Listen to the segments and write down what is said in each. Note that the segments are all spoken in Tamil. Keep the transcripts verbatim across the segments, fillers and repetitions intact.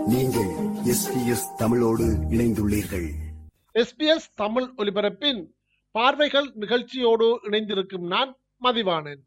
நீங்கள் எஸ் பி எஸ் தமிழோடு இணைந்துள்ளீர்கள். எஸ் பி எஸ் தமிழ் ஒலிபரப்பின் பார்வைகள் நிகழ்ச்சியோடு இணைந்திருக்கும் நான் மதிவாணன்.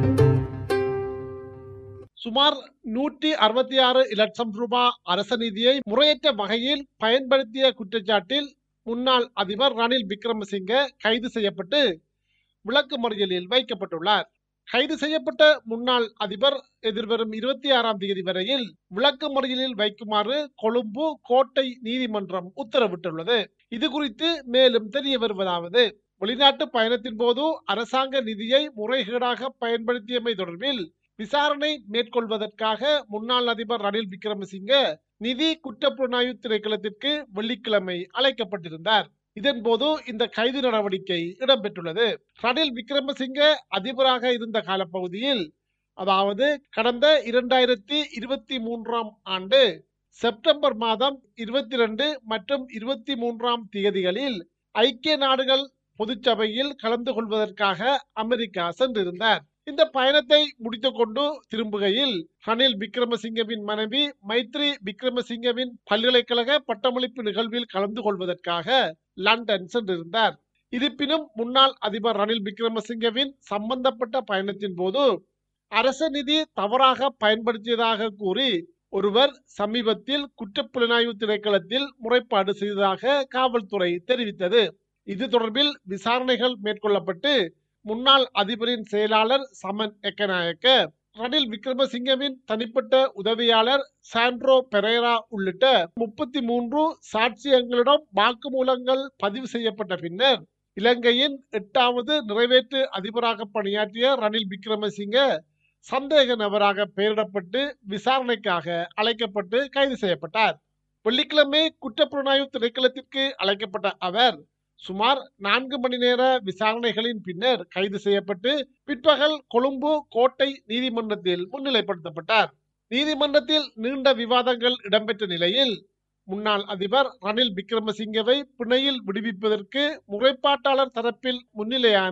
சுமார் நூற்றி அறுபத்தி ஆறு லட்சம் ரூபாய் அரச நிதியை முறையற்ற வகையில் பயன்படுத்திய குற்றச்சாட்டில் முன்னாள் அதிபர் ரணில் விக்ரமசிங்க கைது செய்யப்பட்டு விளக்குமறியலில் வைக்கப்பட்டுள்ளார். கைது செய்யப்பட்ட முன்னாள் அதிபர் எதிர்வரும் இருபத்தி ஆறாம் தேதி வரையில் விளக்குமறியலில் வைக்குமாறு கொழும்பு கோட்டை நீதிமன்றம் உத்தரவிட்டுள்ளது. இது குறித்து மேலும் தெரிய வருவதாவது, வெளிநாட்டு பயணத்தின் போது அரசாங்க நிதியை முறைகேடாக பயன்படுத்தியமை தொடர்பில் விசாரணை மேற்கொள்வதற்காக முன்னாள் அதிபர் ரணில் விக்ரமசிங்க நிதி குற்றப்புலனாய்வு திணைக்களத்திற்கு வெள்ளிக்கிழமை அழைக்கப்பட்டிருந்தார். இதன் போது இந்த கைது நடவடிக்கை இடம்பெற்றுள்ளது. ரணில் விக்ரமசிங்க அதிபராக இருந்த காலப்பகுதியில், அதாவது கடந்த இரண்டாயிரத்தி இருபத்தி மூன்றாம் ஆண்டு செப்டம்பர் மாதம் இருபத்தி இரண்டு மற்றும் இருபத்தி மூன்றாம் தேதிகளில் ஐக்கிய நாடுகள் பொதுச்சபையில் கலந்து கொள்வதற்காக அமெரிக்கா சென்றிருந்தார். இந்த பயணத்தை முடித்துக் கொண்டு திரும்புகையில் ரணில் விக்ரமசிங்கவின் மனைவி மைத்ரி விக்ரமசிங்கவின் பல்கலைக்கழக பட்டமளிப்பு நிகழ்வில் கலந்து கொள்வதற்காக லண்டன் சென்றிருந்தார். இருப்பினும் முன்னாள் அதிபர் ரணில் விக்ரமசிங்கவின் சம்பந்தப்பட்ட பயணத்தின் போது அரச நிதி தவறாக பயன்படுத்தியதாக கூறி ஒருவர் சமீபத்தில் குற்றப்புலனாய்வு திணைக்களத்தில் முறைப்பாடு செய்ததாக காவல்துறை தெரிவித்தது. இது தொடர்பில் விசாரணைகள் மேற்கொள்ளப்பட்டு முன்னாள் அதிபரின் செயலாளர் சமன் எக்கநாயக்க, ரணில் விக்ரமசிங்கவின் தனிப்பட்ட உதவியாளர் சாண்ட்ரோ பெரேரா உள்ளிட்ட முப்பத்தி மூன்று சாட்சியங்களிடம் வாக்குமூலங்கள் பதிவு செய்யப்பட்ட பின்னர் இலங்கையின் எட்டாவது நிறைவேற்று அதிபராக பணியாற்றிய ரணில் விக்ரமசிங்க சந்தேக நபராக பெயரிடப்பட்டு விசாரணைக்காக அழைக்கப்பட்டு கைது செய்யப்பட்டார். வெள்ளிக்கிழமை குற்றப்புலனாய்வு திணைக்களத்திற்கு அழைக்கப்பட்ட அவர் சுமார் நான்கு மணி நேர விசாரணைகளின் பின்னர் கைது செய்யப்பட்டு பிற்பகல் கொழும்பு கோட்டை நீதிமன்றத்தில் முன்னிலைப்படுத்தப்பட்டார். நீதிமன்றத்தில் நீண்ட விவாதங்கள் இடம்பெற்ற நிலையில் முன்னாள் அதிபர் ரணில் விக்ரமசிங்கவை பிணையில் விடுவிப்பதற்கு முறைப்பாட்டாளர் தரப்பில் முன்னிலையான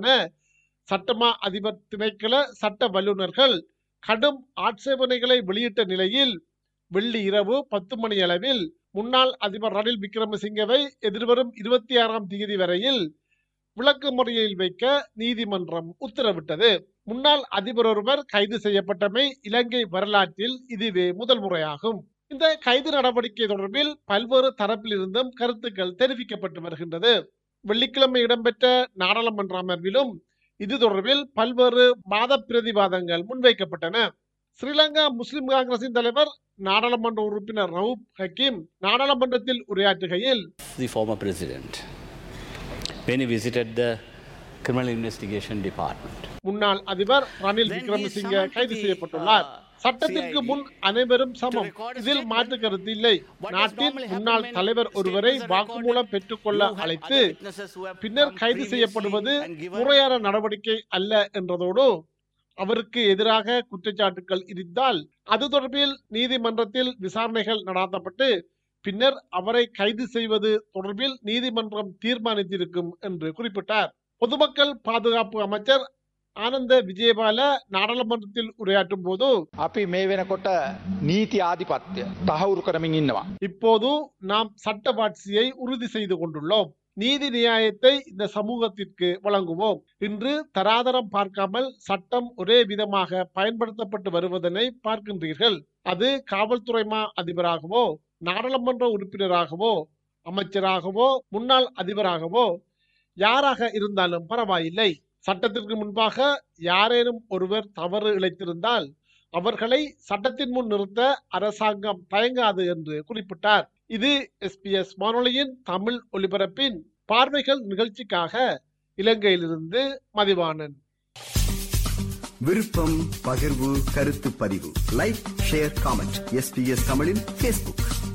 சட்டமா அதிபர் திணைக்கள சட்ட வல்லுநர்கள் கடும் ஆட்சேபனைகளை வெளியிட்ட நிலையில் வெள்ளி இரவு பத்து மணி அளவில் முன்னாள் அதிபர் ரணில் விக்ரமசிங்கவை எதிர்வரும் இருபத்தி ஆறாம் தேதி வரையில் விளக்குமறியலில் வைக்க நீதிமன்றம் உத்தரவிட்டது. முன்னாள் அதிபர் ஒருவர் கைது செய்யப்பட்டமை இலங்கை வரலாற்றில் இதுவே முதல் முறையாகும். இந்த கைது நடவடிக்கை தொடர்பில் பல்வேறு தரப்பிலிருந்தும் கருத்துக்கள் தெரிவிக்கப்பட்டு வருகின்றது. வெள்ளிக்கிழமை இடம்பெற்ற நாடாளுமன்ற அமர்விலும் இது தொடர்பில் பல்வேறு வாத பிரதிவாதங்கள் முன்வைக்கப்பட்டன. ஸ்ரீலங்கா முஸ்லிம் காங்கிரசின் தலைவர் நாடாளுமன்ற உறுப்பினர் ரவுப் ஹக்கீம் நாடாளுமன்றத்தில் உரையாற்றுகையில், The former president when he visited the criminal investigation department, முன்னாள் அதிபர் ரணில் விக்ரமசிங்க கைது செய்யப்பட்டுள்ளார். சட்டத்திற்கு முன் அனைவரும் சமம், இதில் மாற்று கருத்து இல்லை. நாட்டின் முன்னாள் தலைவர் ஒருவரை வாக்குமூலம் பெற்றுக்கொள்ள அழைத்து பின்னர் கைது செய்யப்படுவது முறையான நடவடிக்கை அல்ல என்றதோடு அவருக்கு எதிராக குற்றச்சாட்டுகள் இருந்தால் அது தொடர்பில் நீதிமன்றத்தில் விசாரணைகள் நடாத்தப்பட்டு பின்னர் அவரை கைது செய்வது தொடர்பில் நீதிமன்றம் தீர்மானித்திருக்கும் என்று குறிப்பிட்டார். பொதுமக்கள் பாதுகாப்பு அமைச்சர் ஆனந்த விஜயபால நாடாளுமன்றத்தில் உரையாற்றும் போது, අපි මේ වෙනකොට නීති ආධිපත්‍ය තහවුරු කරමින් ඉන්නවා. இப்போது நாம் சட்டவாட்சியை உறுதி செய்து கொண்டுள்ளோம். நீதி நியாயத்தை இந்த சமூகத்திற்கு வழங்குவோம். இன்று தராதரம் பார்க்காமல் சட்டம் ஒரே விதமாக பயன்படுத்தப்பட்டு வருவதனை பார்க்கின்றீர்கள். அது காவல்துறை மா அதிபராகவோ நாடாளுமன்ற உறுப்பினராகவோ அமைச்சராகவோ முன்னாள் அதிபராகவோ யாராக இருந்தாலும் பரவாயில்லை. சட்டத்திற்கு முன்பாக யாரேனும் ஒருவர் தவறு இழைத்திருந்தால் அவர்களை சட்டத்தின் முன் நிறுத்த அரசாங்கம் தயங்காது என்று குறிப்பிட்டார். இது எஸ் பி எஸ் வானொலியின் தமிழ் ஒலிபரப்பின் பார்வைகள் நிகழ்ச்சிக்காக இலங்கையிலிருந்து மதிவாணன். விருப்பம், பகிர்வு, கருத்து பதிவு, like, share, comment. S P S தமிழின் ஃபேஸ்புக்.